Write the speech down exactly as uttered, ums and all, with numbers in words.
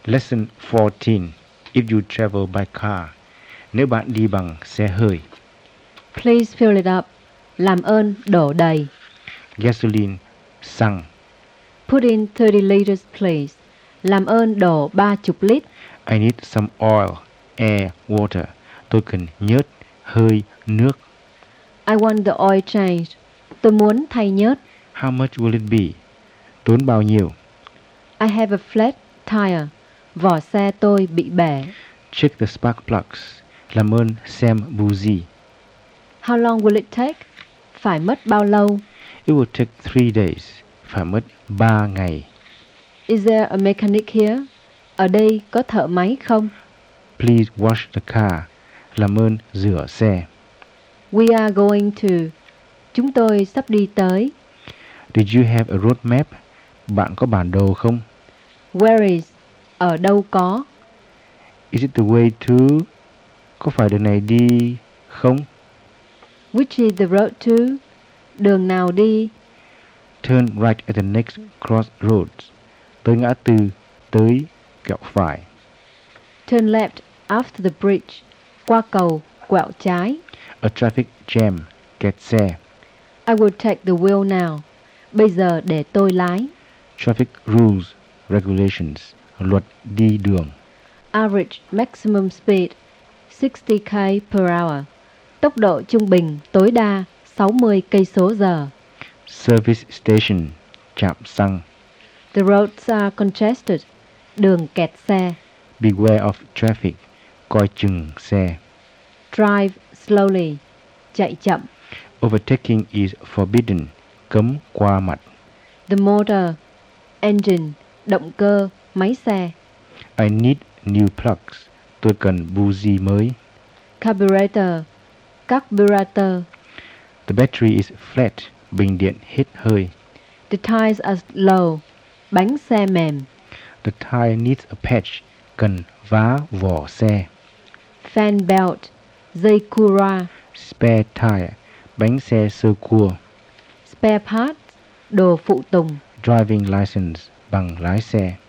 Lesson fourteen. If you travel by car. Nếu bạn đi bằng xe hơi. Please fill it up. Làm ơn đổ đầy. Gasoline, xăng. Put in thirty liters please. Làm ơn đổ ba chục lít. I need some oil, air, water. Tôi cần nhớt, hơi, nước. I want the oil changed. Tôi muốn thay nhớt. How much will it be? Tốn bao nhiêu? I have a flat tire. Vỏ xe tôi bị bể. Check the spark plugs. Làm ơn xem buji. How long will it take? Phải mất bao lâu? It will take three days. Phải mất ba ngày. Is there a mechanic here? Ở đây có thợ máy không? Please wash the car. Làm ơn rửa xe. We are going to. Chúng tôi sắp đi tới. Did you have a road map? Bạn có bản đồ không? Where is? Ở đâu có? Is it the way to? Có phải đường này đi không? Which is the road to? Đường nào đi? Turn right at the next crossroads. Tới ngã tư, tới quẹo phải. Turn left after the bridge. Qua cầu, quẹo trái. A traffic jam. Kẹt xe. I will take the wheel now. Bây giờ để tôi lái. Traffic rules, regulations. Luật đi đường. Average maximum speed sixty kilometers per hour. Tốc độ trung bình tối đa sáu mươi cây số giờ. Service station. Trạm xăng. The roads are congested. Đường kẹt xe. Beware of traffic. Coi chừng xe. Drive slowly. Chạy chậm. Overtaking is forbidden. Cấm qua mặt. The motor, engine, động cơ, máy xe. I need new plugs. Tôi cần buji mới. Carburetor, carburetor. The battery is flat. Bình điện hết hơi. The tires are low. Bánh xe mềm. The tire needs a patch. Cần vá vỏ xe. Fan belt, dây cura. Spare tire. Bánh xe sơ cua. Spare parts, đồ phụ tùng. Driving license. Bằng lái xe.